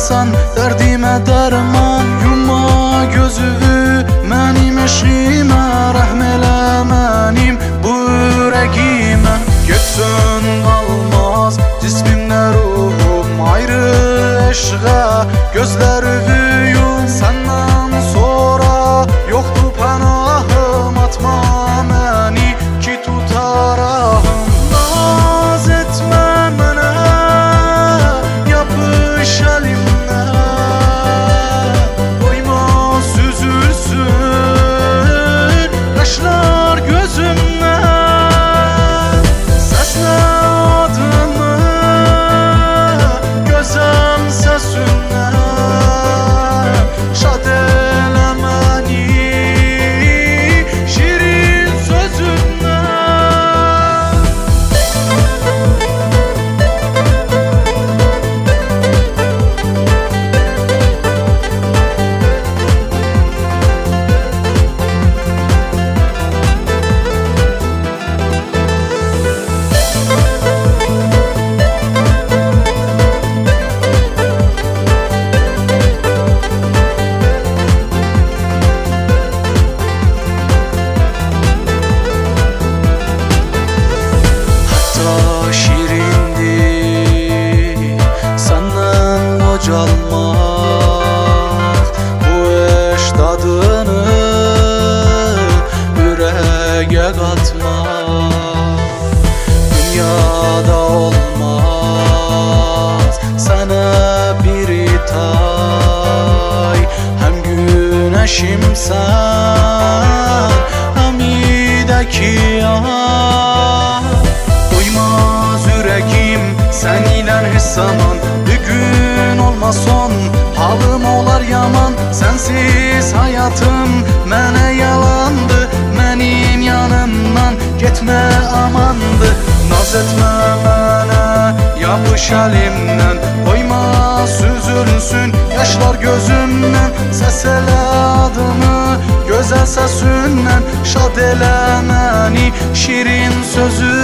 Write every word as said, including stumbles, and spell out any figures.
olasan dərdimə dərman. Yumma gözünü mənim eşqimə, rəhm elə mənim bu ürəyimə. Getsən qalmaz cismimdə ruhum, ayrı eşqə gözlərimi yum. Səndən sonra yoxdur pənahım, atma məni ki tutarahım. Naz etmə mənə, yapış əlimdə, qoyma süzülsün qaşlar gözümdən. Səslə adımı, gözəl səsündən, şad elə məni şirin sözündən. Calmaq, bu eşq dadını ürəyə qatmaq. Dünyada olmaz sənə bir tay, həm günəşimsən, həm idəki ay. Doymaz ürəyim sən ilə heç zaman, bugün olmason halım olar yaman. Sensiz hayatım mənə yalandı, mənim yanımdan getmə amandı. Naz etmə mənə, yapış əlimdən, qoyma süzülsün yaşlar gözümdən. Səs elə adımı, gözəl səsündən, şad elə məni şirin sözü